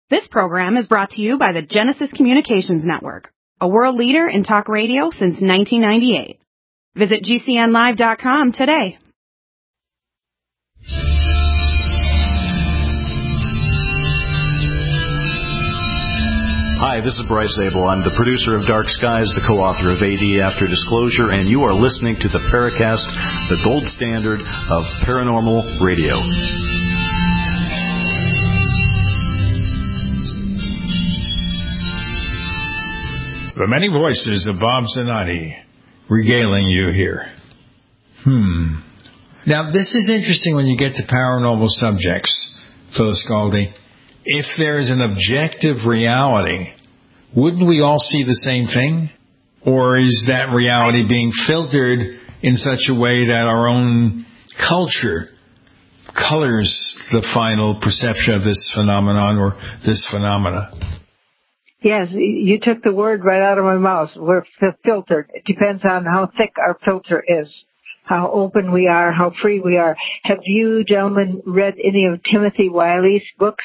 This program is brought to you by the Genesis Communications Network, a world leader in talk radio since 1998. Visit GCNlive.com today. Hi, this is Bryce Abel. I'm the producer of Dark Skies, the co-author of AD After Disclosure, and you are listening to the Paracast, the gold standard of paranormal radio. The many voices of Bob Zanotti regaling you here. Now, this is interesting when you get to paranormal subjects, Phyllis Galdi. If there is an objective reality, wouldn't we all see the same thing? Or is that reality being filtered in such a way that our own culture colors the final perception of this phenomenon or this phenomena? Yes, you took the word right out of my mouth. We're filtered. It depends on how thick our filter is, how open we are, how free we are. Have you gentlemen read any of Timothy Wiley's books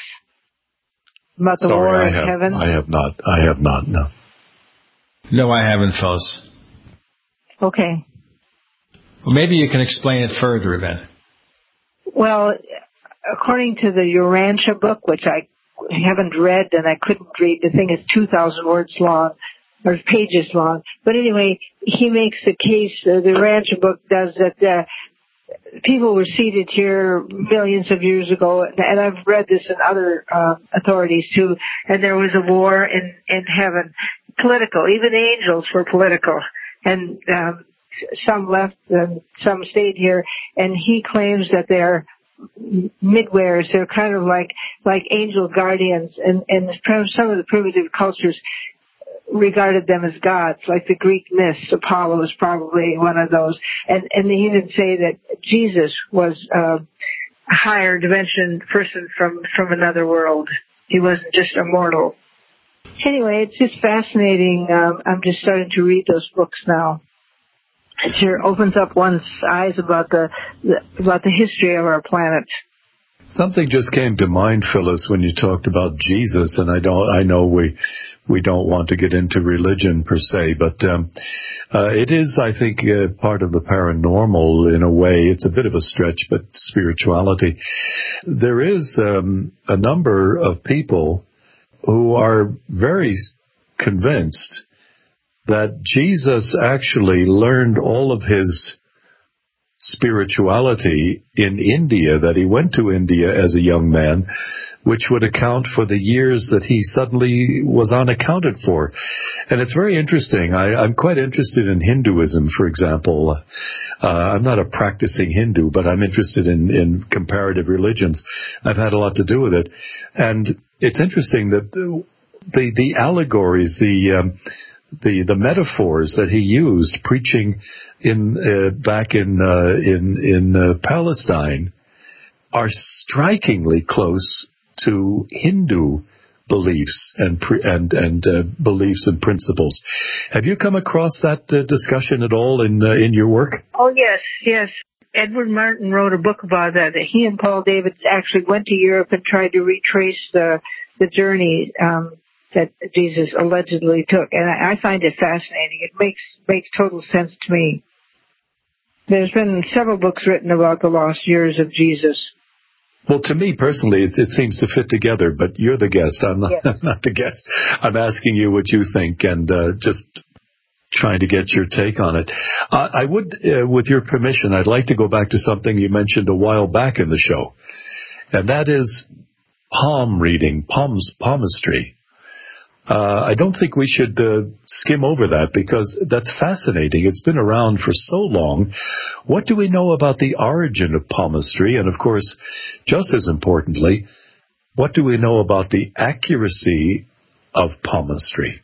about the war in heaven? I have not, no. No, I haven't, Phyllis. Okay. Well, maybe you can explain it further then. Well, according to the Urantia book, which I haven't read and I couldn't read, the thing is 2,000 words long, or pages long. But anyway, he makes the case, the Urantia book does, that people were seated here millions of years ago, and I've read this in other authorities too, and there was a war in heaven, political, even the angels were political, and some left and some stayed here, and he claims that they're midwares. They're kind of like angel guardians, and some of the primitive cultures regarded them as gods, like the Greek myths. Apollo was probably one of those, and they even say that Jesus was a higher dimension person from another world. He wasn't just a mortal. Anyway, it's just fascinating. I'm just starting to read those books now. It sure opens up one's eyes about the history of our planet. Something just came to mind, Phyllis, when you talked about Jesus, and I know we don't want to get into religion per se, but it is, I think, part of the paranormal in a way. It's a bit of a stretch, but spirituality. There is a number of people who are very convinced that Jesus actually learned all of his spirituality in India, that he went to India as a young man, which would account for the years that he suddenly was unaccounted for. And it's very interesting. I'm quite interested in Hinduism, for example. I'm not a practicing Hindu, but I'm interested in comparative religions. I've had a lot to do with it. And it's interesting that the allegories, the metaphors that he used preaching back in Palestine are strikingly close to Hindu beliefs and beliefs and principles. Have you come across that discussion at all in your work? Oh yes. Edward Martin wrote a book about that. He and Paul Davids actually went to Europe and tried to retrace the journey that Jesus allegedly took, and I find it fascinating. It makes total sense to me. There's been several books written about the lost years of Jesus. Well, to me personally, it seems to fit together, but you're the guest. I'm not, yes. I'm not the guest. I'm asking you what you think and just trying to get your take on it. I would, with your permission, I'd like to go back to something you mentioned a while back in the show, and that is palm reading, palmistry. I don't think we should skim over that because that's fascinating. It's been around for so long. What do we know about the origin of palmistry? And, of course, just as importantly, what do we know about the accuracy of palmistry?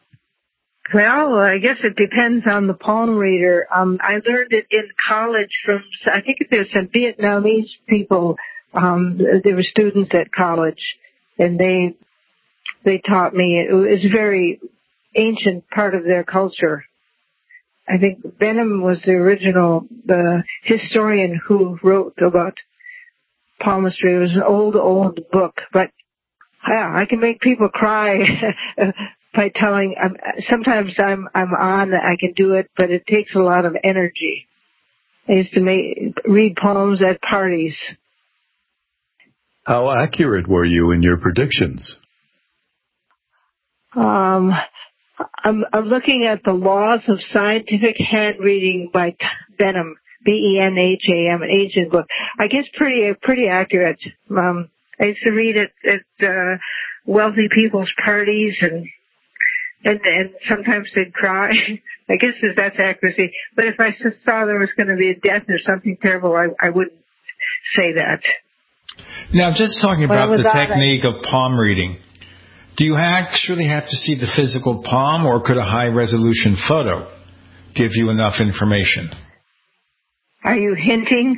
Well, I guess it depends on the palm reader. I learned it in college from, I think there's some Vietnamese people. They were students at college, and they taught me. It was a very ancient part of their culture. I think Benham was the historian who wrote about palmistry. It was an old book, but Yeah, I can make people cry by telling. Sometimes I'm on. I can do it, but it takes a lot of energy. I used to read poems at parties. How accurate were you in your predictions? I'm looking at the Laws of Scientific Handreading by Benham, Benham, an ancient book. I guess pretty accurate. I used to read it at wealthy people's parties, and sometimes they'd cry. I guess that's accuracy. But if I saw there was going to be a death or something terrible, I wouldn't say that. Now, just talking about the technique of palm reading, do you actually have to see the physical palm, or could a high-resolution photo give you enough information? Are you hinting?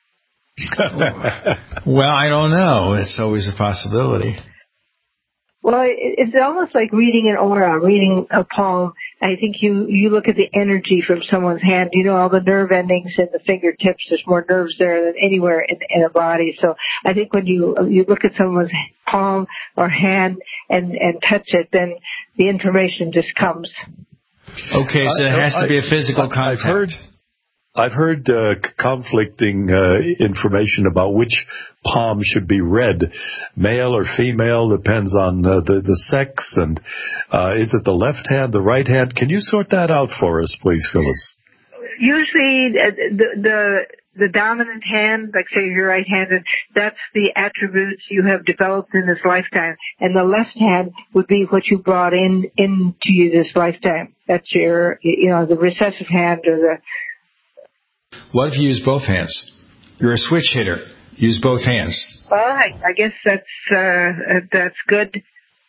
Well, I don't know. It's always a possibility. Well, it's almost like reading an aura, reading a palm. I think you look at the energy from someone's hand. You know, all the nerve endings in the fingertips. There's more nerves there than anywhere in a body. So I think when you look at someone's palm or hand and touch it, then the information just comes. Okay, so it has to be a physical contact. I've heard conflicting information about which palm should be read, male or female, depends on the sex, and is it the left hand, the right hand? Can you sort that out for us, please, Phyllis? Usually the dominant hand, like say you're right-handed, that's the attributes you have developed in this lifetime, and the left hand would be what you brought into you this lifetime. That's your, the recessive hand or the... What if you use both hands? You're a switch hitter. Use both hands. Well, I guess that's good.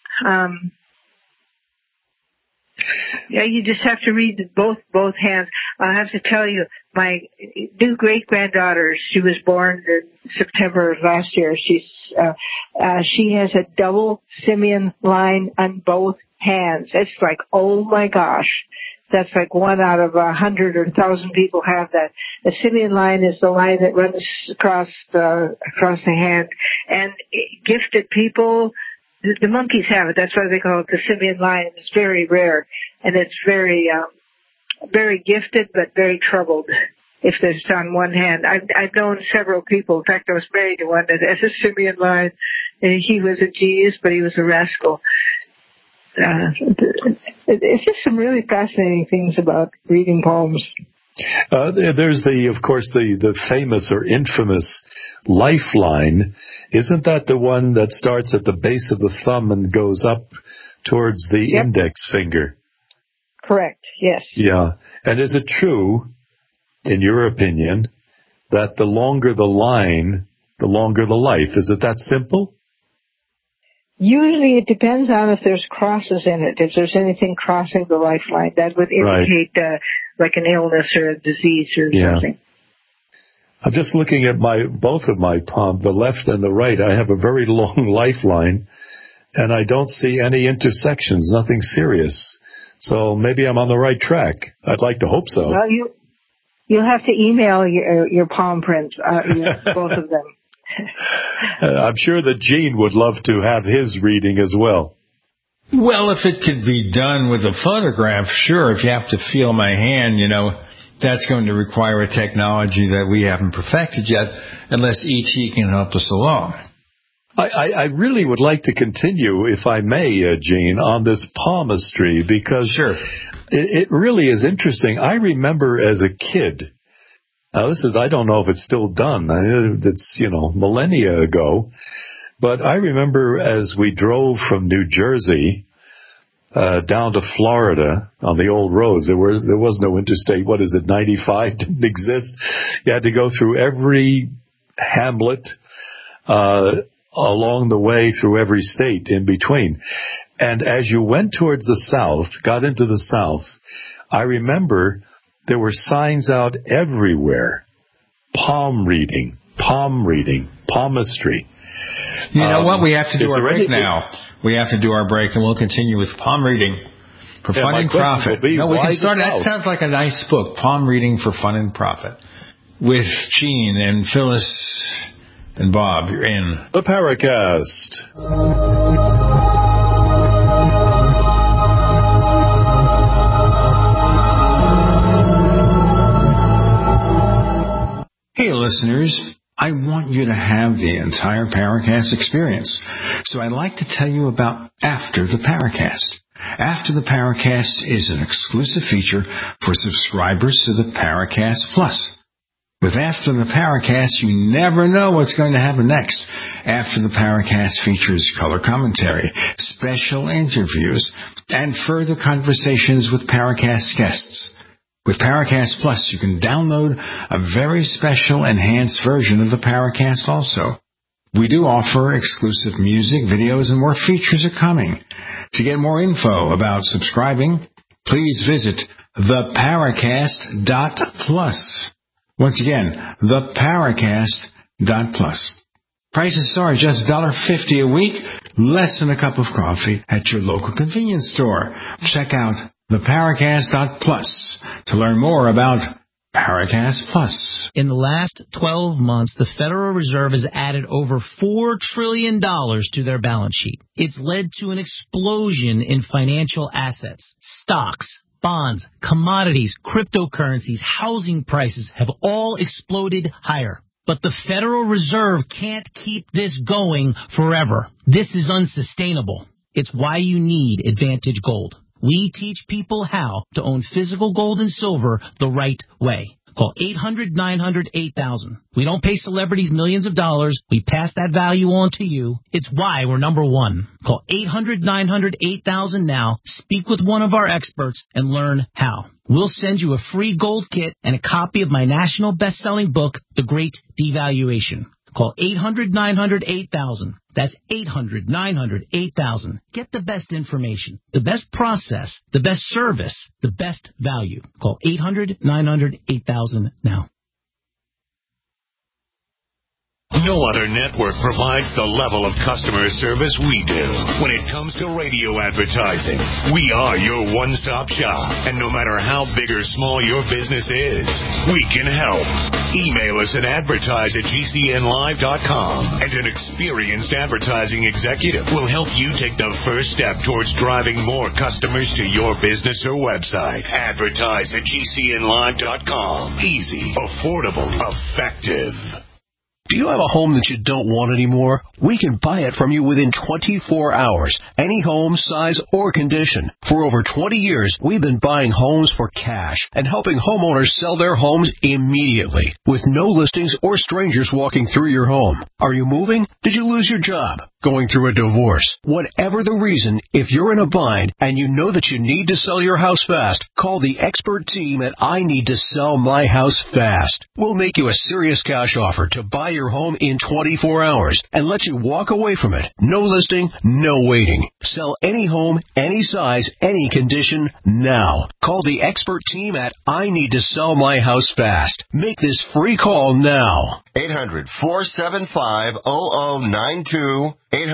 Yeah, you just have to read both hands. I have to tell you, my new great-granddaughter, she was born in September of last year. She has a double simian line on both hands. It's like, oh my gosh. That's like 1 out of 100 or 1,000 people have that. The simian line is the line that runs across the hand. And gifted people, the monkeys have it. That's why they call it the simian line. It's very rare. And it's very, very gifted, but very troubled if there's on one hand. I've known several people. In fact, I was married to one that has a simian line. And he was a genius, but he was a rascal. It's just some really fascinating things about reading poems. There's of course, the famous or infamous lifeline. Isn't that the one that starts at the base of the thumb and goes up towards the index finger? Correct, yes. Yeah. And is it true, in your opinion, that the longer the line, the longer the life? Is it that simple? Usually it depends on if there's crosses in it. If there's anything crossing the lifeline, that would indicate like an illness or a disease or something. I'm just looking at both of my palms, the left and the right. I have a very long lifeline, and I don't see any intersections, nothing serious. So maybe I'm on the right track. I'd like to hope so. Well, you'll have to email your palm prints, both of them. I'm sure that Gene would love to have his reading as well. Well, if it could be done with a photograph, sure. If you have to feel my hand, that's going to require a technology that we haven't perfected yet, unless E.T. can help us along. I really would like to continue, if I may, Gene, on this palmistry, because sure. It really is interesting. I remember as a kid, now I don't know if it's still done. It's, millennia ago. But I remember as we drove from New Jersey down to Florida on the old roads, there was no interstate. 95 didn't exist. You had to go through every hamlet along the way, through every state in between. And as you went towards the south, got into the south, I remember there were signs out everywhere. Palm reading, palmistry. You know what? We have to do our break now. We have to do our break, and we'll continue with palm reading for fun and profit. We can start. That sounds like a nice book, Palm Reading for Fun and Profit, with Gene and Phyllis And Bob, you're in the Paracast. Hey, listeners. I want you to have the entire Paracast experience. So I'd like to tell you about After the Paracast. After the Paracast is an exclusive feature for subscribers to the Paracast Plus. With After the Paracast, you never know what's going to happen next. After the Paracast features color commentary, special interviews, and further conversations with Paracast guests. With Paracast Plus, you can download a very special enhanced version of the Paracast also. We do offer exclusive music, videos, and more features are coming. To get more info about subscribing, please visit theparacast.plus. Once again, theparacast.plus. Prices are just $1.50 a week, less than a cup of coffee at your local convenience store. Check out theparacast.plus to learn more about Paracast Plus. In the last 12 months, the Federal Reserve has added over $4 trillion to their balance sheet. It's led to an explosion in financial assets. Stocks, bonds, commodities, cryptocurrencies, housing prices have all exploded higher. But the Federal Reserve can't keep this going forever. This is unsustainable. It's why you need Advantage Gold. We teach people how to own physical gold and silver the right way. Call 800-900-8000. We don't pay celebrities millions of dollars. We pass that value on to you. It's why we're number one. Call 800-900-8000 now. Speak with one of our experts and learn how. We'll send you a free gold kit and a copy of my national best-selling book, The Great Devaluation. Call 800-900-8000. That's 800-900-8000. Get the best information, the best process, the best service, the best value. Call 800-900-8000 now. No other network provides the level of customer service we do. When it comes to radio advertising, we are your one-stop shop. And no matter how big or small your business is, we can help. Email us at advertise@gcnlive.com, and an experienced advertising executive will help you take the first step towards driving more customers to your business or website. Advertise@gcnlive.com. Easy, affordable, effective. Do you have a home that you don't want anymore? We can buy it from you within 24 hours. Any home, size, or condition. For over 20 years, we've been buying homes for cash and helping homeowners sell their homes immediately with no listings or strangers walking through your home. Are you moving? Did you lose your job? Going through a divorce? Whatever the reason, if you're in a bind and you know that you need to sell your house fast, call the expert team at I Need to Sell My House Fast. We'll make you a serious cash offer to buy your home in 24 hours and let you walk away from it. No listing, no waiting. Sell any home, any size, any condition now. Call the expert team at I Need to Sell My House Fast. Make this free call now. 800-475-0092.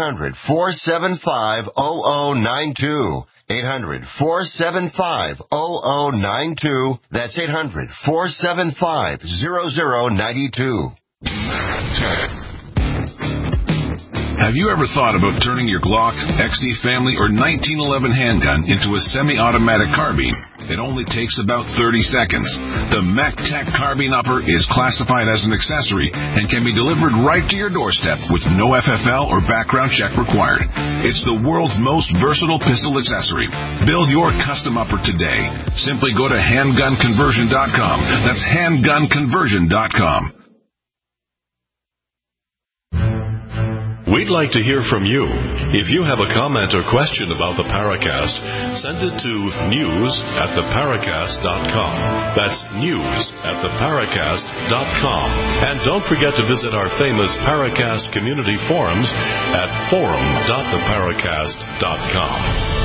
800-475-0092. 800-475-0092. That's 800-475-0092. Have you ever thought about turning your Glock, XD Family, or 1911 handgun into a semi-automatic carbine? It only takes about 30 seconds. The MacTac Carbine Upper is classified as an accessory and can be delivered right to your doorstep with no FFL or background check required. It's the world's most versatile pistol accessory. Build your custom upper today. Simply go to handgunconversion.com. That's handgunconversion.com. We'd like to hear from you. If you have a comment or question about the Paracast, send it to news@theparacast.com. That's news@theparacast.com. And don't forget to visit our famous Paracast community forums at forum.theparacast.com.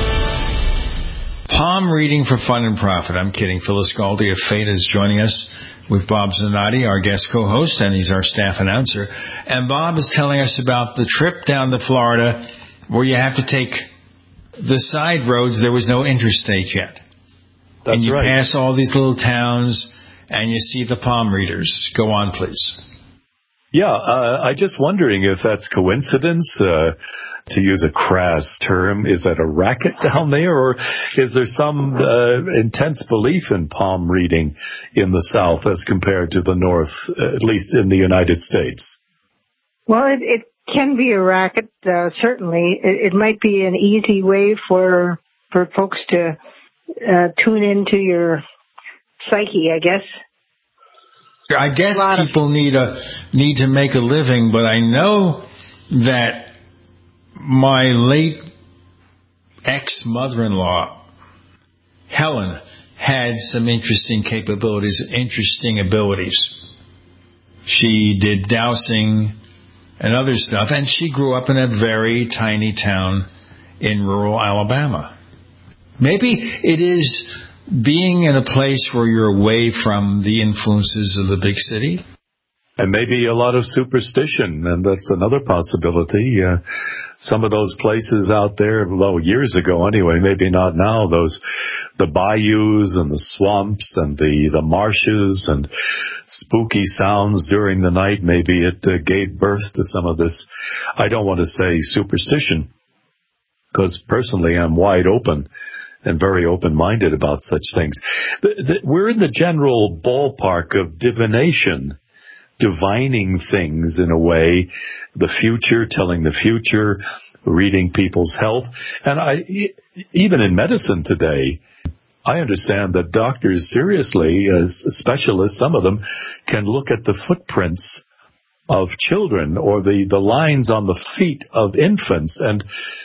Palm reading for fun and profit. I'm kidding. Phyllis Galdi of Fate is joining us with Bob Zanotti, our guest co-host, and he's our staff announcer. And Bob is telling us about the trip down to Florida where you have to take the side roads. There was no interstate yet. That's and you right. pass all these little towns and you see the palm readers. Go on, please. Yeah, I'm just wondering if that's coincidence, to use a crass term. Is that a racket down there, or is there some intense belief in palm reading in the South as compared to the North, at least in the United States? Well, it can be a racket, certainly. It might be an easy way for folks to tune into your psyche, I guess. I guess people need to make a living, but I know that my late ex-mother-in-law, Helen, had some interesting capabilities, interesting abilities. She did dowsing and other stuff, and she grew up in a very tiny town in rural Alabama. Maybe it is being in a place where you're away from the influences of the big city. And maybe a lot of superstition, and that's another possibility. Some of those places out there, well, years ago anyway, maybe not now, the bayous and the swamps and the marshes and spooky sounds during the night, maybe it gave birth to some of this. I don't want to say superstition, because personally I'm wide open and very open-minded about such things. We're in the general ballpark of divination, divining things in a way, the future, telling the future, reading people's health. And even in medicine today, I understand that doctors seriously, as specialists, some of them, can look at the footprints of children or the lines on the feet of infants and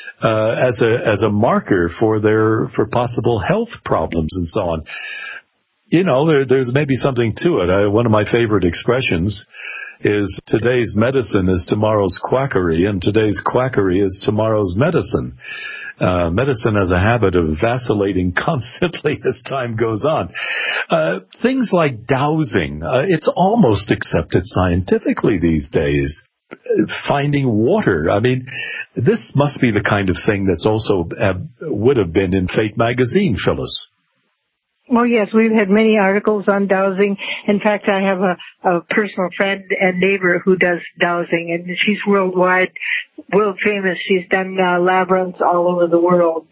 as a marker for possible health problems and so on. You know, there's maybe something to it. One of my favorite expressions is today's medicine is tomorrow's quackery, and today's quackery is tomorrow's medicine. Medicine has a habit of vacillating constantly as time goes on. Things like dowsing, it's almost accepted scientifically these days. Finding water. I mean, this must be the kind of thing that's also would have been in Fate magazine, Phyllis. Well, yes, we've had many articles on dowsing. In fact, I have a personal friend and neighbor who does dowsing, and she's world famous. She's done labyrinths all over the world.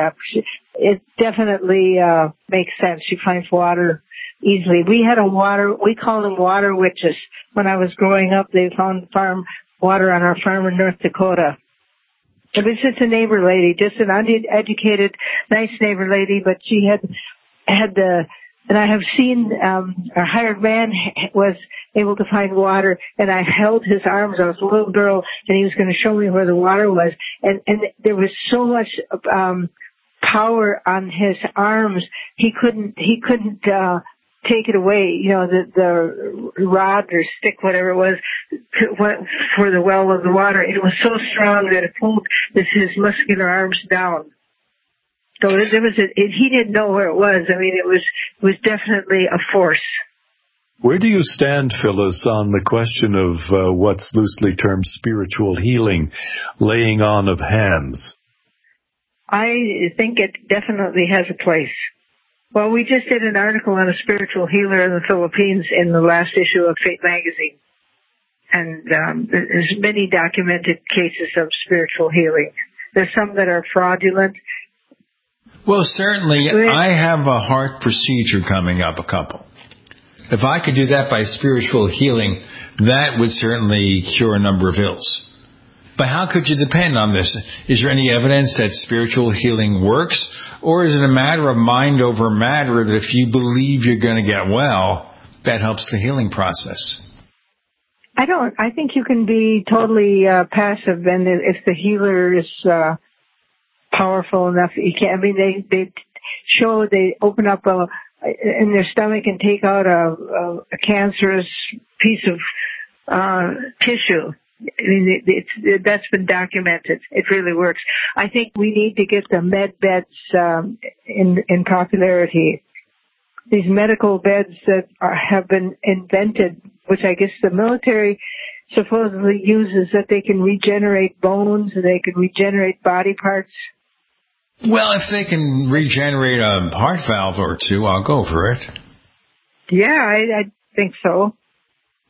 It definitely makes sense. She finds water easily. We call them water witches. When I was growing up, they found farm water on our farm in North Dakota. It was just a neighbor lady, just an uneducated, nice neighbor lady, but she had and I have seen, our hired man was able to find water, and I held his arms. I was a little girl, and he was going to show me where the water was, and there was so much, power on his arms, he couldn't take it away, you know, the rod or stick, whatever it was, for the well of the water. It was so strong that it pulled his muscular arms down. So he didn't know where it was. I mean, it was definitely a force. Where do you stand, Phyllis, on the question of what's loosely termed spiritual healing, laying on of hands? I think it definitely has a place. Well, we just did an article on a spiritual healer in the Philippines in the last issue of Fate magazine. And there's many documented cases of spiritual healing. There's some that are fraudulent. Well, certainly, I have a heart procedure coming up, a couple. If I could do that by spiritual healing, that would certainly cure a number of ills. But how could you depend on this? Is there any evidence that spiritual healing works? Or is it a matter of mind over matter that if you believe you're going to get well, that helps the healing process? I think you can be totally passive, and if the healer is powerful enough, you can. I mean, they open up in their stomach and take out a cancerous piece of tissue. I mean, that's been documented. It really works. I think we need to get the med beds in popularity. These medical beds that have been invented, which I guess the military supposedly uses, that they can regenerate bones and they can regenerate body parts. Well, if they can regenerate a heart valve or two, I'll go for it. Yeah, I think so.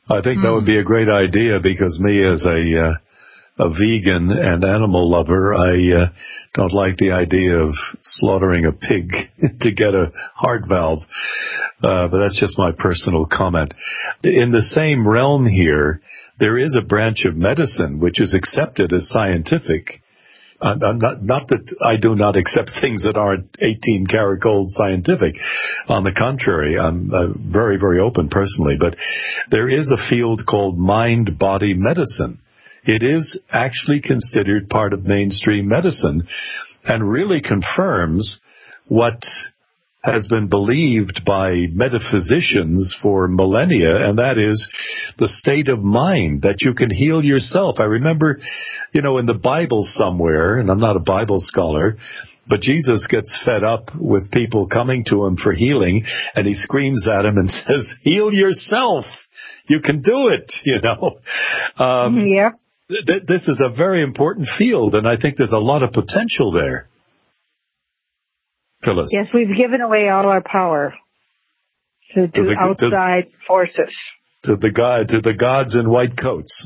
I think that would be a great idea, because me as a vegan and animal lover, I don't like the idea of slaughtering a pig to get a heart valve. But that's just my personal comment. In the same realm here, there is a branch of medicine which is accepted as scientific. Not that I do not accept things that aren't 18-karat gold scientific. On the contrary, I'm very, very open personally. But there is a field called mind-body medicine. It is actually considered part of mainstream medicine and really confirms what has been believed by metaphysicians for millennia, and that is the state of mind, that you can heal yourself. I remember, in the Bible somewhere, and I'm not a Bible scholar, but Jesus gets fed up with people coming to him for healing, and he screams at him and says, heal yourself. You can do it, Yep. This is a very important field, and I think there's a lot of potential there. Phyllis. Yes, we've given away all our power to outside forces. To the gods in white coats.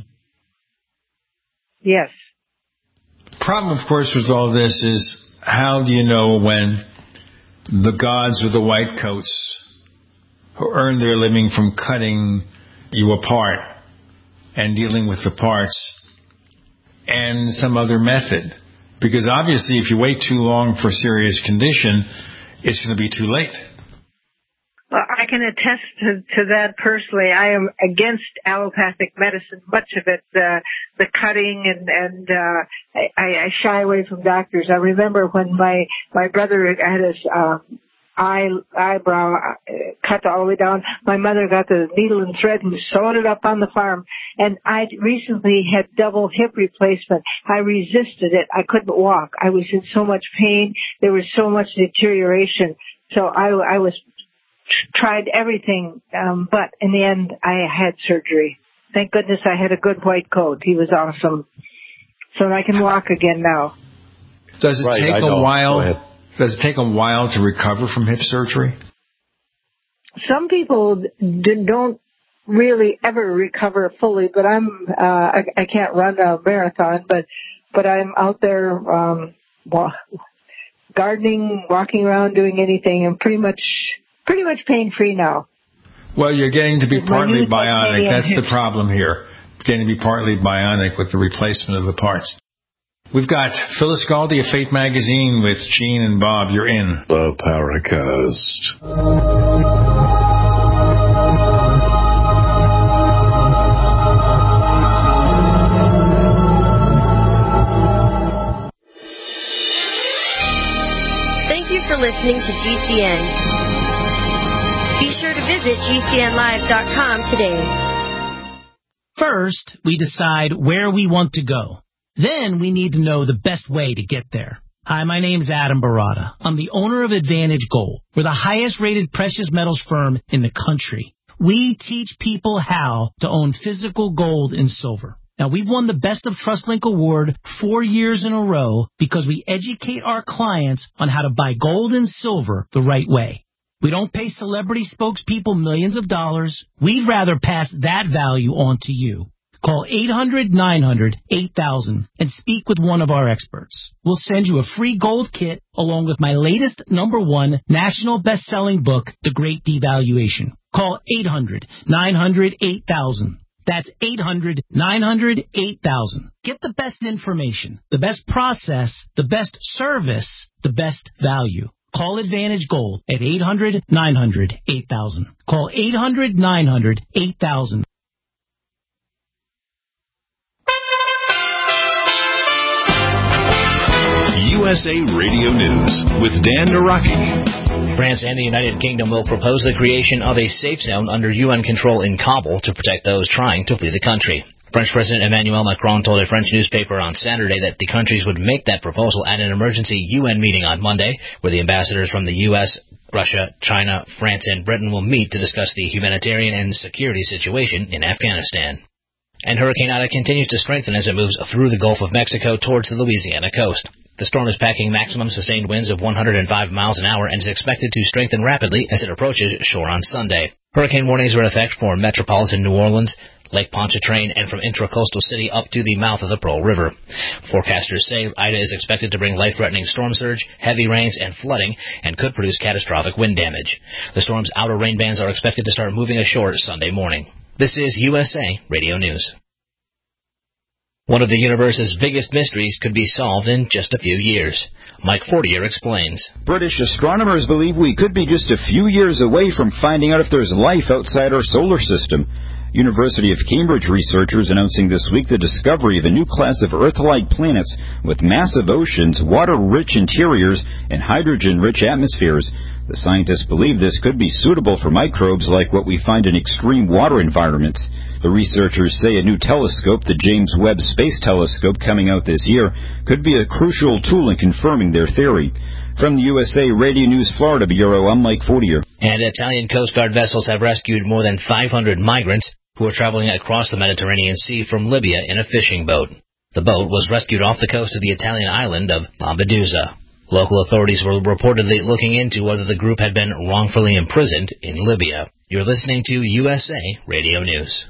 Yes. Problem, of course, with all this is, how do you know when the gods with the white coats, who earn their living from cutting you apart and dealing with the parts, and some other method? Because obviously, if you wait too long for serious condition, it's going to be too late. Well, I can attest to that personally. I am against allopathic medicine, much of it, the cutting, and I shy away from doctors. I remember when my brother had his eyebrow cut all the way down. My mother got the needle and thread and sewed it up on the farm. And I recently had double hip replacement. I resisted it. I couldn't walk. I was in so much pain. There was so much deterioration. So I was tried everything, but in the end, I had surgery. Thank goodness I had a good white coat. He was awesome. So I can walk again now. Does it take a while? Does it take a while to recover from hip surgery? Some people don't really ever recover fully, but I can't run a marathon, but I'm out there gardening, walking around, doing anything, and pretty much pain-free now. Well, you're getting to be partly bionic. That's the problem here. Getting to be partly bionic with the replacement of the parts. We've got Phyllis Galdi of Fate Magazine with Gene and Bob. You're in the Paracast. Thank you for listening to GCN. Be sure to visit GCNlive.com today. First, we decide where we want to go. Then we need to know the best way to get there. Hi, my name's Adam Barata. I'm the owner of Advantage Gold. We're the highest rated precious metals firm in the country. We teach people how to own physical gold and silver. Now, we've won the Best of TrustLink Award 4 years in a row because we educate our clients on how to buy gold and silver the right way. We don't pay celebrity spokespeople millions of dollars. We'd rather pass that value on to you. Call 800-900-8000 and speak with one of our experts. We'll send you a free gold kit along with my latest #1 national best-selling book, The Great Devaluation. Call 800-900-8000. That's 800-900-8000. Get the best information, the best process, the best service, the best value. Call Advantage Gold at 800-900-8000. Call 800-900-8000. USA Radio News with Dan Naraki. France and the United Kingdom will propose the creation of a safe zone under UN control in Kabul to protect those trying to flee the country. French President Emmanuel Macron told a French newspaper on Saturday that the countries would make that proposal at an emergency UN meeting on Monday, where the ambassadors from the U.S., Russia, China, France, and Britain will meet to discuss the humanitarian and security situation in Afghanistan. And Hurricane Ida continues to strengthen as it moves through the Gulf of Mexico towards the Louisiana coast. The storm is packing maximum sustained winds of 105 miles an hour and is expected to strengthen rapidly as it approaches shore on Sunday. Hurricane warnings are in effect for metropolitan New Orleans, Lake Pontchartrain, and from intracoastal city up to the mouth of the Pearl River. Forecasters say Ida is expected to bring life-threatening storm surge, heavy rains, and flooding, and could produce catastrophic wind damage. The storm's outer rain bands are expected to start moving ashore Sunday morning. This is USA Radio News. One of the universe's biggest mysteries could be solved in just a few years. Mike Fortier explains. British astronomers believe we could be just a few years away from finding out if there's life outside our solar system. University of Cambridge researchers announcing this week the discovery of a new class of Earth-like planets with massive oceans, water-rich interiors, and hydrogen-rich atmospheres. The scientists believe this could be suitable for microbes like what we find in extreme water environments. The researchers say a new telescope, the James Webb Space Telescope, coming out this year, could be a crucial tool in confirming their theory. From the USA Radio News Florida Bureau, I'm Mike Fortier. And Italian Coast Guard vessels have rescued more than 500 migrants who are traveling across the Mediterranean Sea from Libya in a fishing boat. The boat was rescued off the coast of the Italian island of Lampedusa. Local authorities were reportedly looking into whether the group had been wrongfully imprisoned in Libya. You're listening to USA Radio News.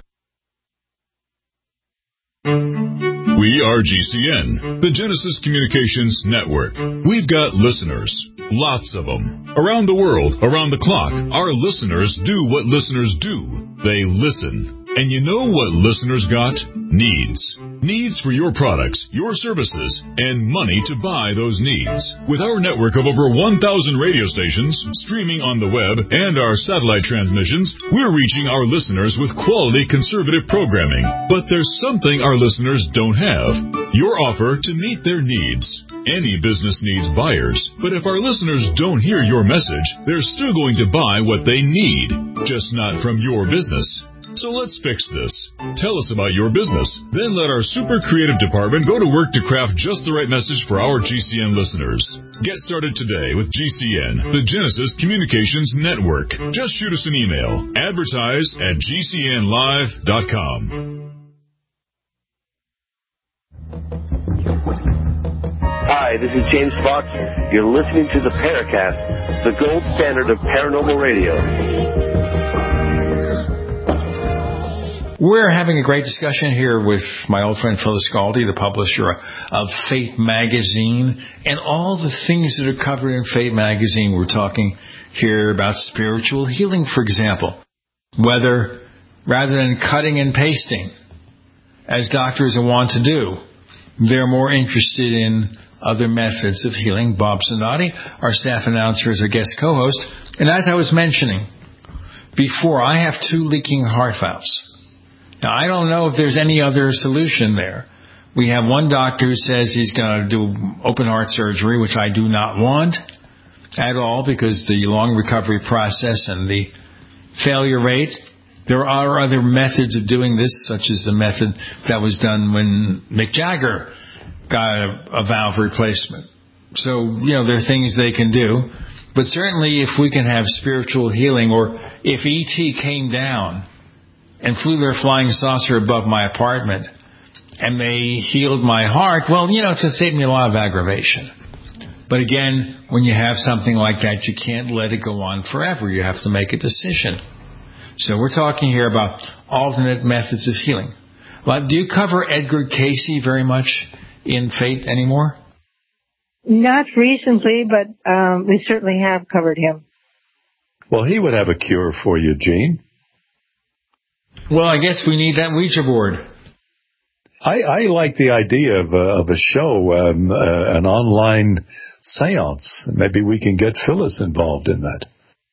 We are GCN, the Genesis Communications Network. We've got listeners, lots of them. Around the world, around the clock, our listeners do what listeners do. They listen. And you know what listeners got? Needs. Needs for your products, your services, and money to buy those needs. With our network of over 1,000 radio stations, streaming on the web, and our satellite transmissions, we're reaching our listeners with quality conservative programming. But there's something our listeners don't have. Your offer to meet their needs. Any business needs buyers, but if our listeners don't hear your message, they're still going to buy what they need, just not from your business. So let's fix this. Tell us about your business. Then let our super creative department go to work to craft just the right message for our GCN listeners. Get started today with GCN, the Genesis Communications Network. Just shoot us an email. Advertise@gcnlive.com. Hi, this is James Fox. You're listening to the Paracast, the gold standard of paranormal radio. We're having a great discussion here with my old friend Phyllis Scaldi, the publisher of Fate Magazine, and all the things that are covered in Fate Magazine. We're talking here about spiritual healing, for example. Whether, rather than cutting and pasting, as doctors are wont to do, they're more interested in other methods of healing. Bob Zanotti, our staff announcer, is a guest co-host. And as I was mentioning before, I have 2 leaking heart valves. Now, I don't know if there's any other solution there. We have one doctor who says he's going to do open heart surgery, which I do not want at all because the long recovery process and the failure rate. There are other methods of doing this, such as the method that was done when Mick Jagger got a valve replacement. So, there are things they can do. But certainly if we can have spiritual healing, or if E.T. came down and flew their flying saucer above my apartment and they healed my heart, well, it's going to save me a lot of aggravation. But again, when you have something like that, you can't let it go on forever. You have to make a decision. So we're talking here about alternate methods of healing. Well, do you cover Edgar Cayce very much in Fate anymore? Not recently, but we certainly have covered him. Well, he would have a cure for you, Gene. Well, I guess we need that Ouija board. I like the idea of a show, an online seance. Maybe we can get Phyllis involved in that.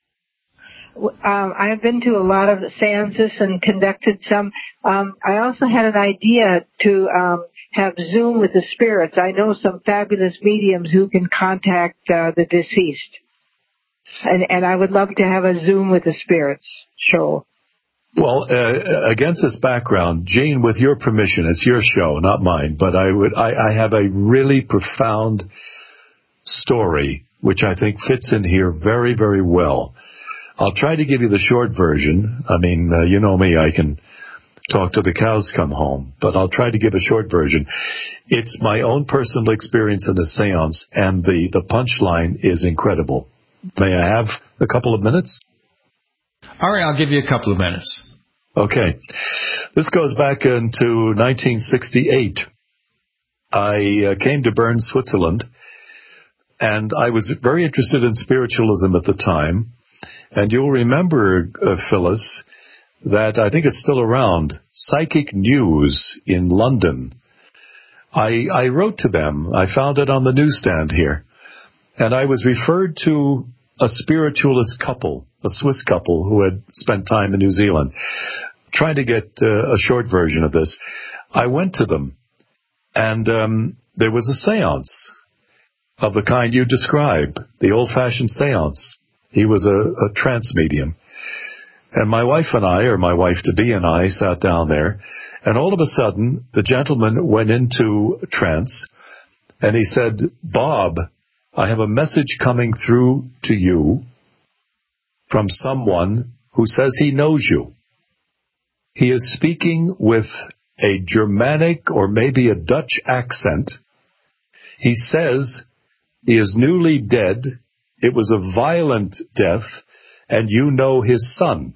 I have been to a lot of seances and conducted some. I also had an idea to have Zoom with the spirits. I know some fabulous mediums who can contact the deceased. And I would love to have a Zoom with the spirits show. Well, against this background, Gene, with your permission, it's your show, not mine, but I have a really profound story which I think fits in here very, very well. I'll try to give you the short version. I mean, you know me, I can talk till the cows come home, but I'll try to give a short version. It's my own personal experience in a seance, and the punchline is incredible. May I have a couple of minutes? All right, I'll give you a couple of minutes. Okay. This goes back into 1968. I came to Bern, Switzerland, and I was very interested in spiritualism at the time. And you'll remember, Phyllis, that I think it's still around, Psychic News in London. I wrote to them. I found it on the newsstand here. And I was referred to a spiritualist couple, a Swiss couple who had spent time in New Zealand. Trying to get a short version of this. I went to them, and there was a seance of the kind you describe, the old-fashioned seance. He was a trance medium. And my wife and I, or my wife-to-be and I, sat down there, and all of a sudden, the gentleman went into trance, and he said, "Bob, I have a message coming through to you from someone who says he knows you. He is speaking with a Germanic or maybe a Dutch accent. He says he is newly dead. It was a violent death, and you know his son."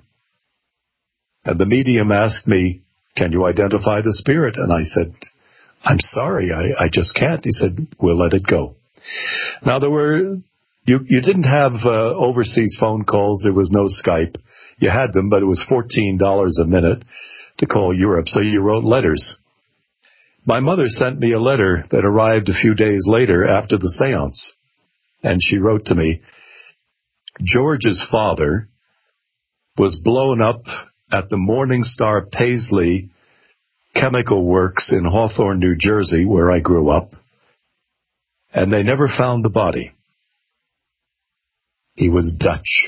And the medium asked me, "Can you identify the spirit?" And I said, "I'm sorry, I just can't." He said, "We'll let it go." Now, you didn't have overseas phone calls. There was no Skype. You had them, but it was $14 a minute to call Europe, so you wrote letters. My mother sent me a letter that arrived a few days later after the seance, and she wrote to me, "George's father was blown up at the Morningstar Paisley Chemical Works in Hawthorne, New Jersey, where I grew up, and they never found the body. He was Dutch.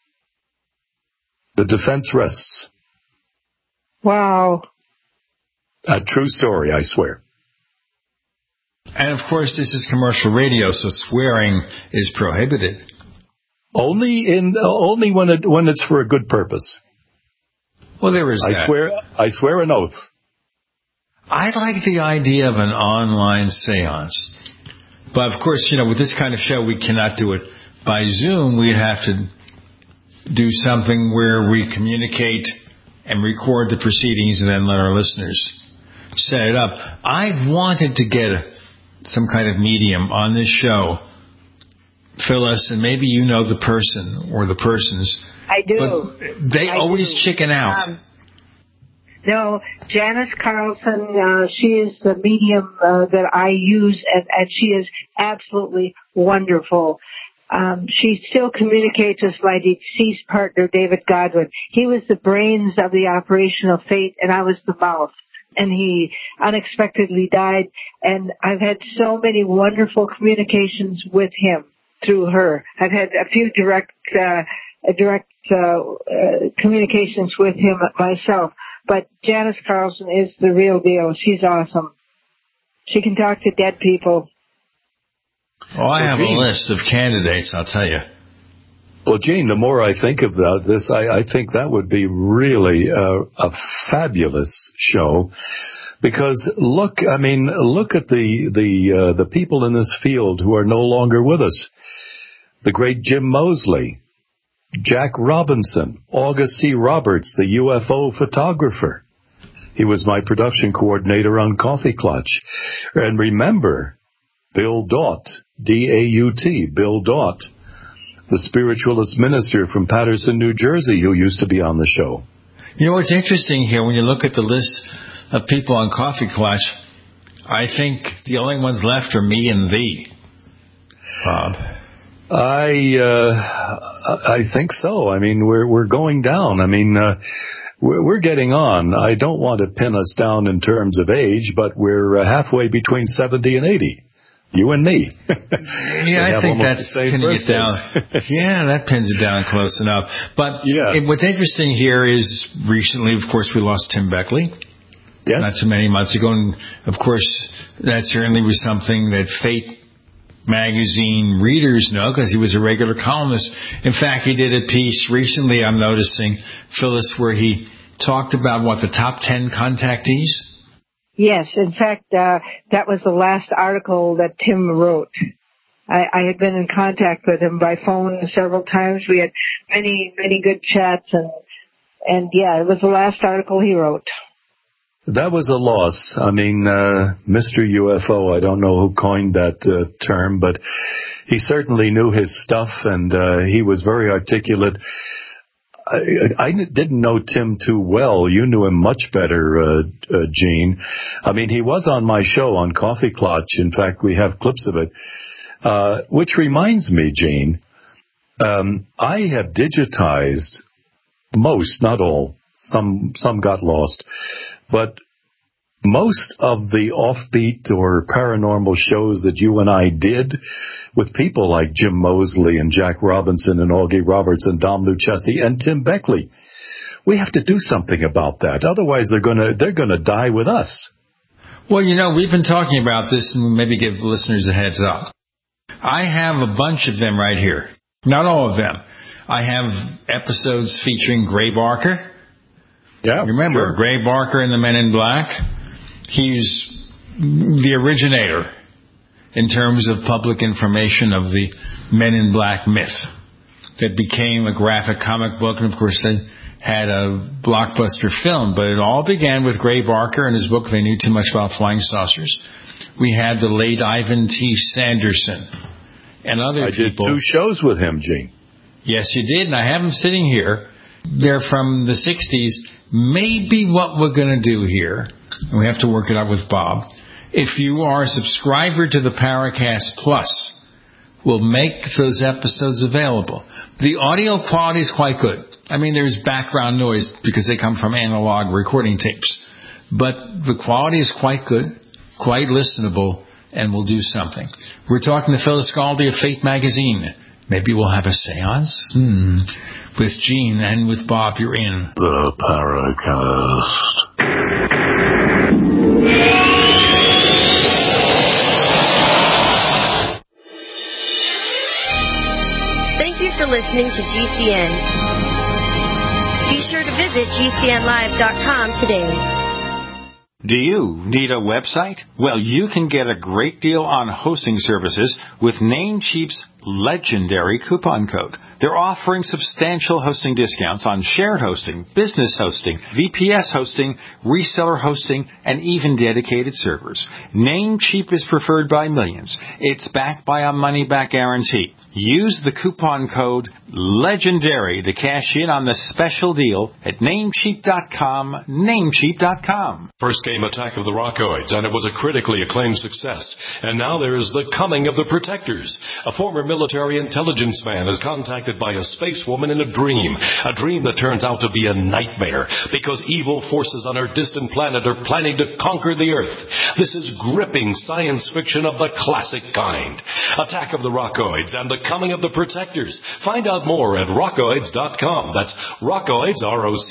The defense rests." Wow. A true story, I swear. And of course, this is commercial radio, so swearing is prohibited. Only when it's for a good purpose. Well, there is that. I swear an oath. I like the idea of an online seance. But of course, with this kind of show, we cannot do it by Zoom. We'd have to do something where we communicate and record the proceedings and then let our listeners set it up. I wanted to get some kind of medium on this show, Phyllis, and maybe you know the person or the persons. I do. But they always chicken out. No, Janice Carlson, she is the medium that I use, and she is absolutely wonderful. She still communicates with my deceased partner, David Godwin. He was the brains of the Operation of Fate, and I was the mouth. And he unexpectedly died, and I've had so many wonderful communications with him through her. I've had a few direct communications with him myself. But Janice Carlson is the real deal. She's awesome. She can talk to dead people. Oh, I have a list of candidates, I'll tell you. Well, Gene, the more I think about this, I think that would be really a fabulous show. Because look at the people in this field who are no longer with us. The great Jim Moseley, Jack Robinson, August C. Roberts, the UFO photographer. He was my production coordinator on Coffee Clutch. And remember, Bill Daught, D-A-U-T, Bill Daught, the spiritualist minister from Paterson, New Jersey, who used to be on the show. You know what's interesting here, when you look at the list of people on Coffee Clutch, I think the only ones left are me and thee, Bob. I think so. I mean, we're going down. I mean, we're getting on. I don't want to pin us down in terms of age, but we're halfway between 70 and 80. You and me. Yeah, I think that's pinning it down. Yeah, that pins it down close enough. But what's interesting here is recently, of course, we lost Tim Beckley. Yes. Not too many months ago. And, of course, that certainly was something that Fate magazine readers know because he was a regular columnist. In fact, he did a piece recently, I'm noticing, Phyllis, where he talked about, the top 10 contactees? Yes. In fact, that was the last article that Tim wrote. I had been in contact with him by phone several times. We had many, many good chats, and yeah, it was the last article he wrote. That was a loss. I mean, Mr. UFO, I don't know who coined that term, but he certainly knew his stuff, and he was very articulate. I didn't know Tim too well. You knew him much better, Gene. I mean, he was on my show on Coffee Clutch. In fact, we have clips of it. Which reminds me, Gene, I have digitized most, not all, some got lost, but most of the offbeat or paranormal shows that you and I did with people like Jim Mosley and Jack Robinson and Augie Roberts and Dom Lucchesi and Tim Beckley. We have to do something about that. Otherwise, they're gonna die with us. Well, we've been talking about this, and maybe give listeners a heads up. I have a bunch of them right here. Not all of them. I have episodes featuring Gray Barker. Yeah, remember sure. Gray Barker and the Men in Black? He's the originator in terms of public information of the Men in Black myth that became a graphic comic book, and of course they had a blockbuster film. But it all began with Gray Barker and his book, They Knew Too Much About Flying Saucers. We had the late Ivan T. Sanderson and other people. I did 2 shows with him, Gene. Yes, you did, and I have them sitting here. They're from the 60s. Maybe what we're going to do here, and we have to work it out with Bob, if you are a subscriber to the Paracast Plus, we'll make those episodes available. The audio quality is quite good. I mean, there's background noise because they come from analog recording tapes. But the quality is quite good, quite listenable, and we'll do something. We're talking to Phyllis Scaldi of Fate Magazine. Maybe we'll have a seance? With Gene and with Bob, you're in the Paracast. Thank you for listening to GCN. Be sure to visit GCNlive.com today. Do you need a website? Well, you can get a great deal on hosting services with Namecheap's legendary coupon code. They're offering substantial hosting discounts on shared hosting, business hosting, VPS hosting, reseller hosting, and even dedicated servers. Namecheap is preferred by millions. It's backed by a money-back guarantee. Use the coupon code LEGENDARY to cash in on the special deal at Namecheap.com, Namecheap.com. First came Attack of the Rockoids, and it was a critically acclaimed success. And now there is The Coming of the Protectors. A former military intelligence man is contacted by a space woman in a dream that turns out to be a nightmare because evil forces on her distant planet are planning to conquer the Earth. This is gripping science fiction of the classic kind. Attack of the Rockoids and The Coming of the Protectors. Find out more at rockoids.com. That's Rockoids,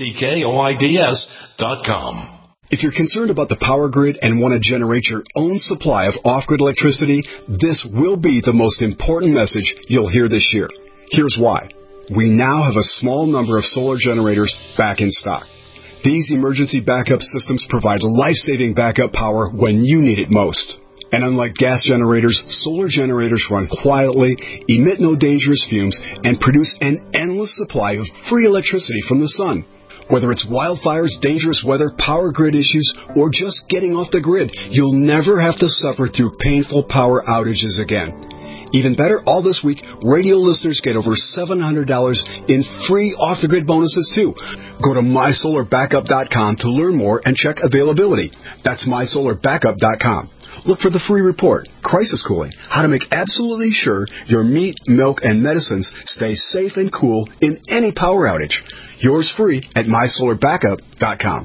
ROCKOIDS.com. If you're concerned about the power grid and want to generate your own supply of off-grid electricity, this will be the most important message you'll hear this year. Here's why. We now have a small number of solar generators back in stock. These emergency backup systems provide life-saving backup power when you need it most. And unlike gas generators, solar generators run quietly, emit no dangerous fumes, and produce an endless supply of free electricity from the sun. Whether it's wildfires, dangerous weather, power grid issues, or just getting off the grid, you'll never have to suffer through painful power outages again. Even better, all this week, radio listeners get over $700 in free off-the-grid bonuses, too. Go to MySolarBackup.com to learn more and check availability. That's MySolarBackup.com. Look for the free report, Crisis Cooling, how to make absolutely sure your meat, milk, and medicines stay safe and cool in any power outage. Yours free at MySolarBackup.com.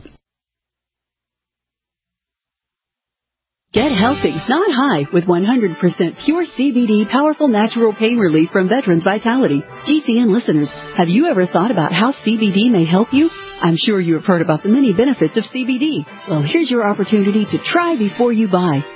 Get healthy, not high, with 100% pure CBD powerful natural pain relief from Veterans Vitality. GCN listeners, have you ever thought about how CBD may help you? I'm sure you have heard about the many benefits of CBD. Well, here's your opportunity to try before you buy.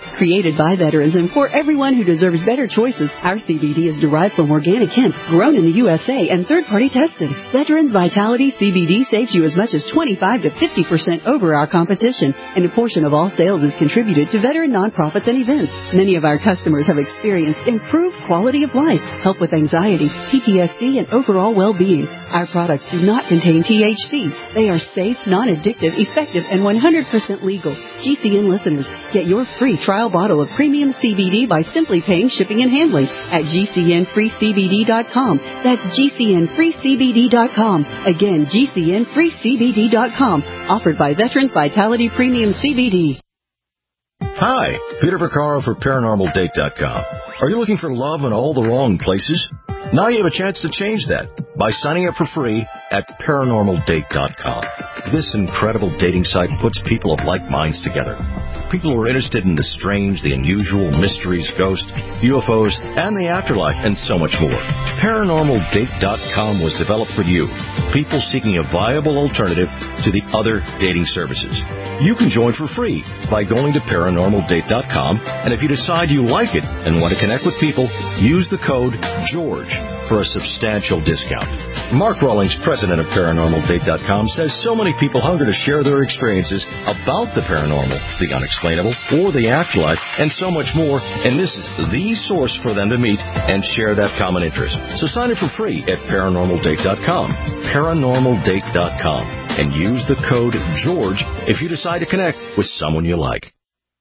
Created by veterans and for everyone who deserves better choices, our CBD is derived from organic hemp, grown in the USA and third-party tested. Veterans Vitality CBD saves you as much as 25 to 50% over our competition, and a portion of all sales is contributed to veteran nonprofits and events. Many of our customers have experienced improved quality of life, help with anxiety, PTSD, and overall well-being. Our products do not contain THC. They are safe, non-addictive, effective, and 100% legal. GCN listeners, get your free trial bottle of premium CBD by simply paying shipping and handling at GCNFreeCBD.com. That's GCNFreeCBD.com. Again, GCNFreeCBD.com. Offered by Veterans Vitality Premium CBD. Hi, Peter Vaccaro for ParanormalDate.com. Are you looking for love in all the wrong places? Now you have a chance to change that by signing up for free at ParanormalDate.com. This incredible dating site puts people of like minds together. People who are interested in the strange, the unusual, mysteries, ghosts, UFOs, and the afterlife, and so much more. ParanormalDate.com was developed for you, people seeking a viable alternative to the other dating services. You can join for free by going to ParanormalDate.com, and if you decide you like it and want to connect with people, use the code GEORGE for a substantial discount. Mark Rawlings, president of ParanormalDate.com, says so many people hunger to share their experiences about the paranormal, the unexplainable, or the afterlife, and so much more, and this is the source for them to meet and share that common interest. So sign up for free at ParanormalDate.com, ParanormalDate.com, and use the code GEORGE if you decide to connect with someone you like.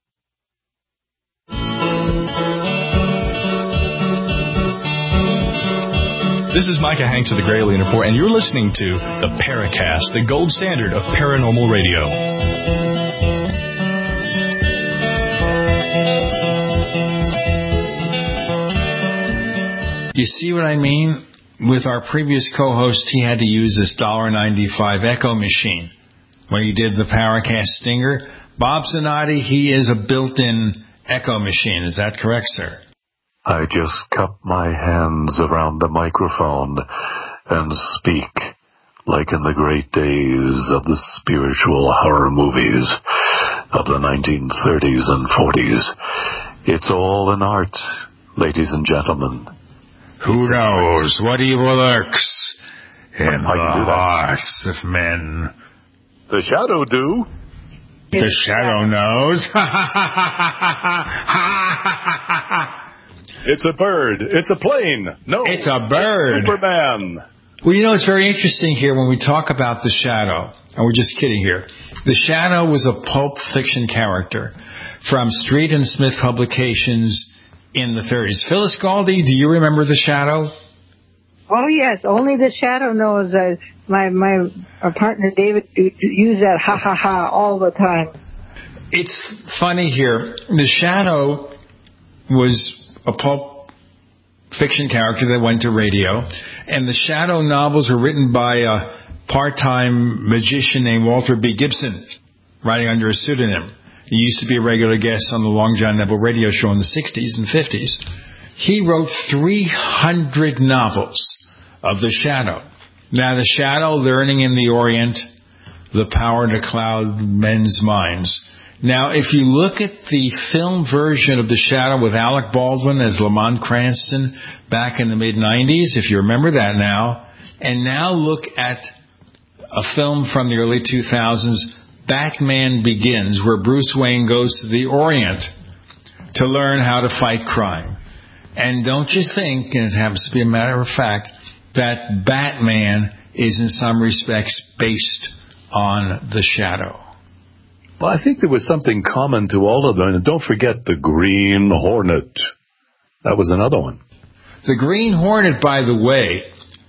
This is Micah Hanks of the Gralien Report, and you're listening to the Paracast, the gold standard of paranormal radio. You see what I mean? With our previous co-host, he had to use this $1.95 Echo machine when he did the Paracast Stinger. Bob Zanotti, he is a built-in Echo machine. Is that correct, sir? I just cup my hands around the microphone and speak like in the great days of the spiritual horror movies of the 1930s and 40s. It's all an art, ladies and gentlemen. Who knows what evil lurks in the hearts of men? The shadow do. The shadow knows. It's a bird. It's a plane. No. It's a bird. Superman. Well, you know, it's very interesting here when we talk about the Shadow, and we're just kidding here. The Shadow was a pulp fiction character from Street and Smith Publications in the 30s. Phyllis Galdi, do you remember the Shadow? Oh, yes. Only the Shadow knows. My partner David used that ha-ha-ha all the time. It's funny here. The Shadow was a pulp fiction character that went to radio, and the Shadow novels were written by a part-time magician named Walter B. Gibson, writing under a pseudonym. He used to be a regular guest on the Long John Neville radio show in the 60s and 50s. He wrote 300 novels of the Shadow. Now, the Shadow, learning in the Orient, the power to cloud men's minds. Now, if you look at the film version of The Shadow with Alec Baldwin as Lamont Cranston back in the mid-90s, if you remember that now, and now look at a film from the early 2000s, Batman Begins, where Bruce Wayne goes to the Orient to learn how to fight crime. And don't you think, and it happens to be a matter of fact, that Batman is in some respects based on The Shadow? Well, I think there was something common to all of them. And don't forget the Green Hornet. That was another one. The Green Hornet, by the way,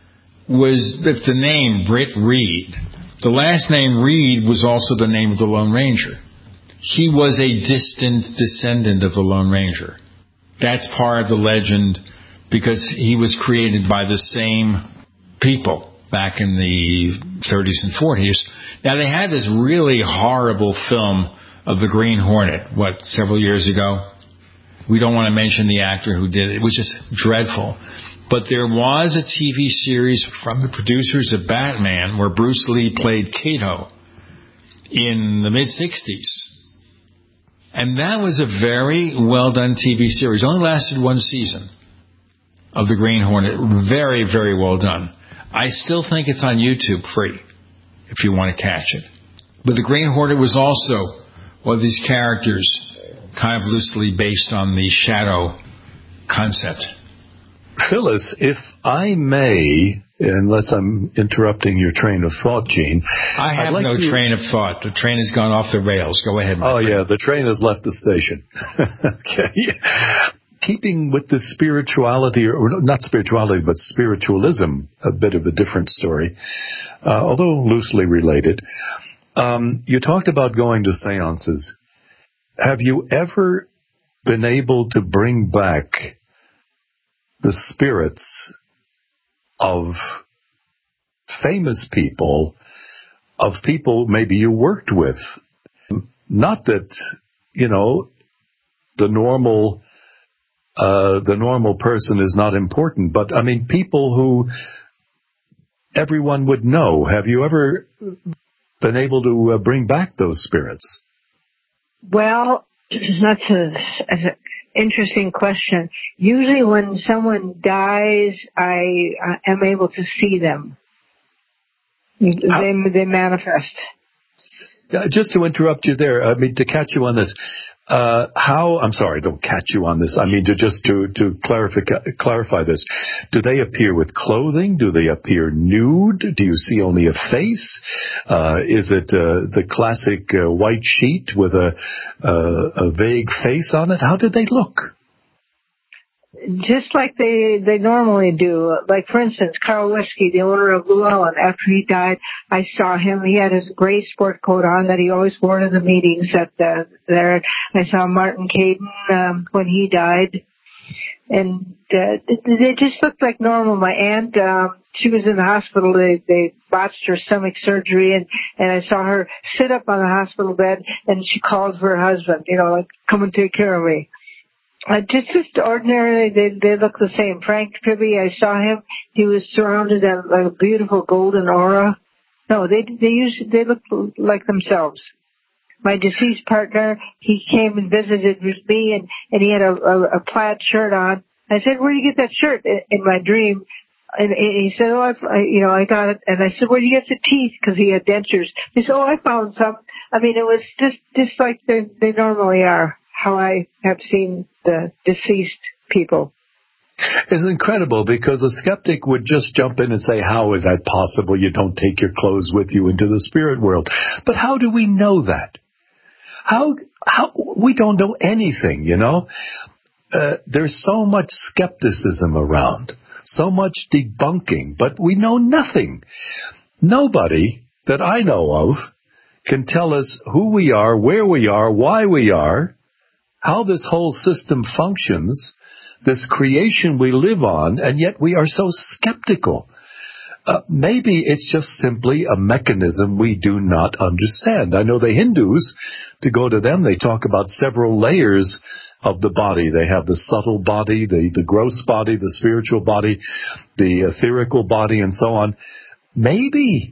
was the name Britt Reed. The last name Reed was also the name of the Lone Ranger. He was a distant descendant of the Lone Ranger. That's part of the legend because he was created by the same people back in the 30s and 40s. Now, they had this really horrible film of the Green Hornet, several years ago? We don't want to mention the actor who did it. It was just dreadful. But there was a TV series from the producers of Batman where Bruce Lee played Kato in the mid-60s. And that was a very well-done TV series. It only lasted one season of The Green Hornet. Very, very well done. I still think it's on YouTube free if you want to catch it. But The Green Hornet was also one of these characters kind of loosely based on the shadow concept. Phyllis, if I may, unless I'm interrupting your train of thought, Gene. I have no train of thought. The train has gone off the rails. Go ahead, my friend. Yeah, the train has left the station. Okay. Keeping with the spirituality, or not spirituality, but spiritualism, a bit of a different story, although loosely related. You talked about going to seances. Have you ever been able to bring back the spirits of famous people, of people maybe you worked with? Not that, the normal person is not important, but I mean people who everyone would know. Have you ever been able to bring back those spirits? Well, that's an interesting question. Usually when someone dies, I am able to see them. They manifest. Just to interrupt you there, to catch you on this, I'm sorry, don't catch you on this. To clarify this. Do they appear with clothing? Do they appear nude? Do you see only a face? Is it the classic white sheet with a vague face on it? How did they look? Just like they normally do. Like, for instance, Carl Whiskey, the owner of Llewellyn, after he died, I saw him. He had his gray sport coat on that he always wore to the meetings there. I saw Martin Caden when he died. And they just looked like normal. My aunt, she was in the hospital. They botched her stomach surgery, and I saw her sit up on the hospital bed, and she called for her husband, come and take care of me. Just ordinarily, they look the same. Frank Tribby, I saw him. He was surrounded by a beautiful golden aura. No, they look like themselves. My deceased partner, he came and visited with me, and he had a plaid shirt on. I said, "Where did you get that shirt?" In my dream, and he said, "Oh, I got it." And I said, "Where did you get the teeth?" Because he had dentures. He said, "Oh, I found some." It was just like they normally are. How I have seen the deceased people. It's incredible because a skeptic would just jump in and say, how is that possible? You don't take your clothes with you into the spirit world. But how do we know that? How we don't know anything, There's so much skepticism around, so much debunking, but we know nothing. Nobody that I know of can tell us who we are, where we are, why we are, how this whole system functions, this creation we live on, and yet we are so skeptical. Maybe it's just simply a mechanism we do not understand. I know the Hindus, to go to them, they talk about several layers of the body. They have the subtle body, the gross body, the spiritual body, the etherical body, and so on. Maybe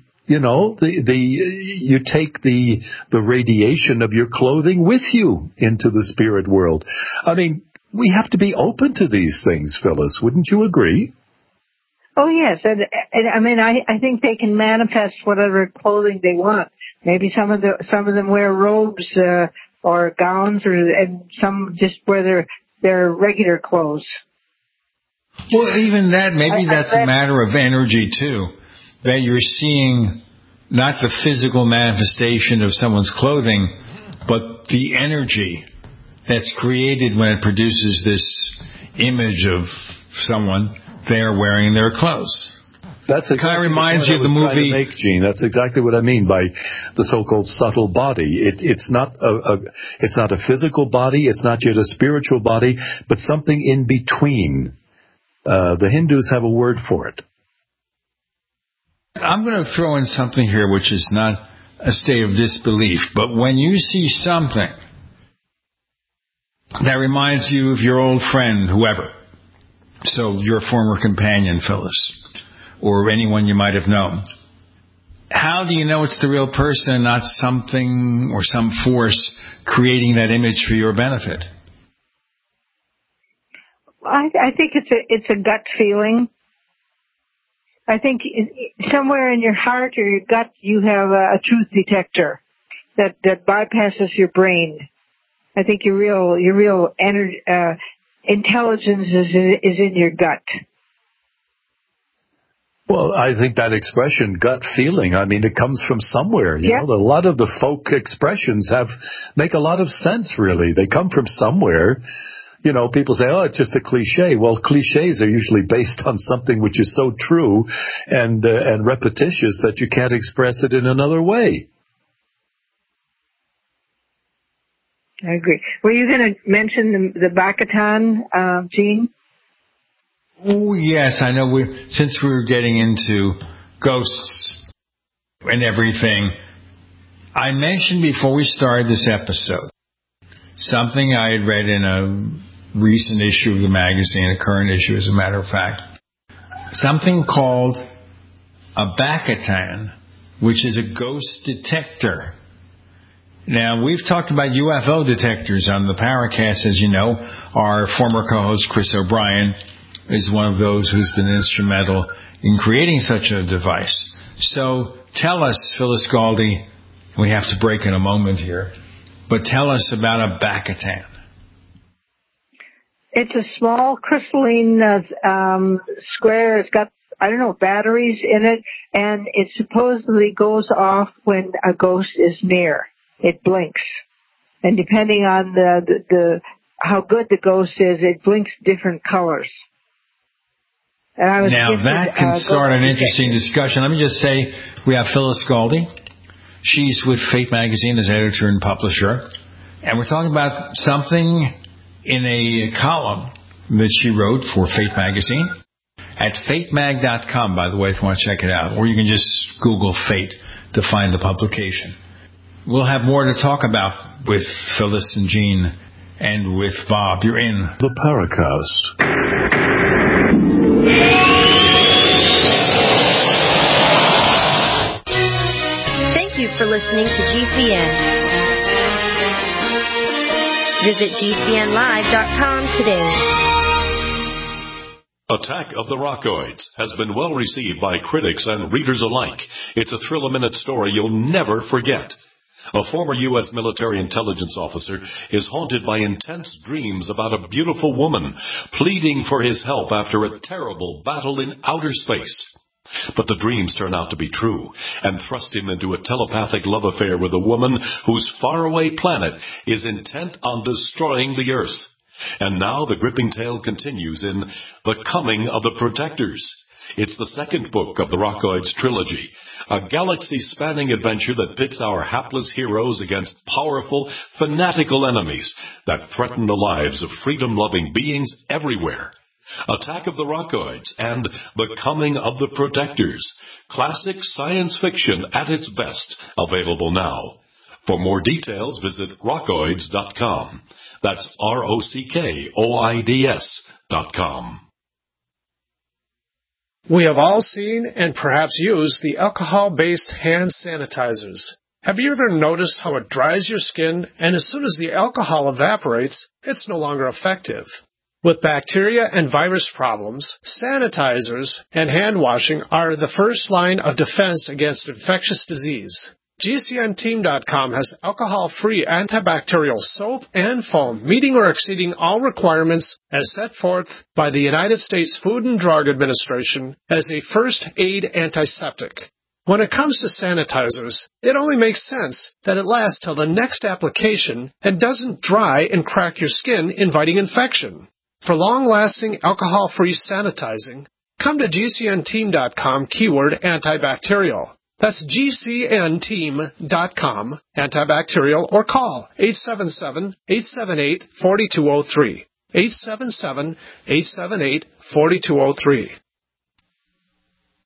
you take the radiation of your clothing with you into the spirit world. We have to be open to these things, Phyllis. Wouldn't you agree? Oh, yes. And I think they can manifest whatever clothing they want. Maybe some of them wear robes or gowns, and some just wear their regular clothes. Well, even that, maybe that's a matter of energy too. That you're seeing not the physical manifestation of someone's clothing, but the energy that's created when it produces this image of someone there wearing their clothes. That's exactly kind of reminds you of the movie. Gene. That's exactly what I mean by the so-called subtle body. It's not a physical body. It's not yet a spiritual body, but something in between. The Hindus have a word for it. I'm going to throw in something here which is not a state of disbelief, but when you see something that reminds you of your old friend, whoever, so your former companion, Phyllis, or anyone you might have known, how do you know it's the real person, not something or some force creating that image for your benefit? I think it's a gut feeling. I think somewhere in your heart or your gut you have a truth detector that bypasses your brain. I think your real intelligence is in your gut. Well, I think that expression, gut feeling, it comes from somewhere. You know, a lot of the folk expressions make a lot of sense, really. They come from somewhere. You know, people say, oh, it's just a cliche. Well, cliches are usually based on something which is so true and repetitious that you can't express it in another way. I agree. Were you going to mention the Bacatan, Gene? Oh, yes. I know since we were getting into ghosts and everything, I mentioned before we started this episode something I had read in a recent issue of the magazine, a current issue, as a matter of fact. Something called a Bacatan, which is a ghost detector. Now, we've talked about UFO detectors on the Paracast, as you know. Our former co-host, Chris O'Brien, is one of those who's been instrumental in creating such a device. So tell us, Phyllis Galdi, we have to break in a moment here, but tell us about a Bacatan. It's a small crystalline square. It's got, batteries in it, and it supposedly goes off when a ghost is near. It blinks. And depending on the how good the ghost is, it blinks different colors. Now that can start an interesting discussion. Let me just say we have Phyllis Galdi. She's with Fate Magazine as editor and publisher. And we're talking about something in a column that she wrote for Fate Magazine at fatemag.com, by the way, if you want to check it out. Or you can just Google Fate to find the publication. We'll have more to talk about with Phyllis and Gene and with Bob. You're in the Paracast. Thank you for listening to GCN. Visit GCNlive.com today. Attack of the Rockoids has been well received by critics and readers alike. It's a thrill-a-minute story you'll never forget. A former U.S. military intelligence officer is haunted by intense dreams about a beautiful woman pleading for his help after a terrible battle in outer space. But the dreams turn out to be true and thrust him into a telepathic love affair with a woman whose faraway planet is intent on destroying the Earth. And now the gripping tale continues in The Coming of the Protectors. It's the second book of the Rockoids trilogy, a galaxy-spanning adventure that pits our hapless heroes against powerful, fanatical enemies that threaten the lives of freedom-loving beings everywhere. Attack of the Rockoids and The Coming of the Protectors, classic science fiction at its best, available now. For more details, visit rockoids.com. That's ROCKOIDS.com. We have all seen and perhaps used the alcohol-based hand sanitizers. Have you ever noticed how it dries your skin, and as soon as the alcohol evaporates, it's no longer effective? With bacteria and virus problems, sanitizers and hand washing are the first line of defense against infectious disease. GCNteam.com has alcohol-free antibacterial soap and foam, meeting or exceeding all requirements as set forth by the United States Food and Drug Administration as a first aid antiseptic. When it comes to sanitizers, it only makes sense that it lasts till the next application and doesn't dry and crack your skin, inviting infection. For long-lasting alcohol-free sanitizing, come to GCNteam.com keyword antibacterial. That's GCNteam.com, antibacterial, or call 877-878-4203. 877-878-4203.